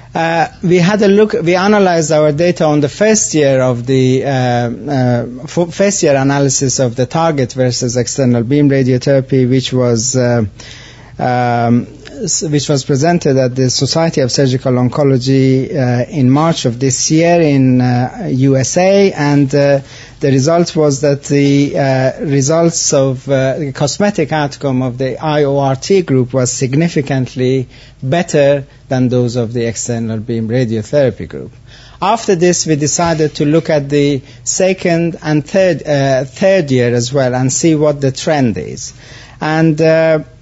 We had a look. We analyzed our data on the first year of the first year analysis of the target versus external beam radiotherapy, which was presented at the Society of Surgical Oncology in March of this year in USA, and the result was that the results of the cosmetic outcome of the IORT group was significantly better than those of the external beam radiotherapy group. After this, we decided to look at the second and third year as well and see what the trend is. And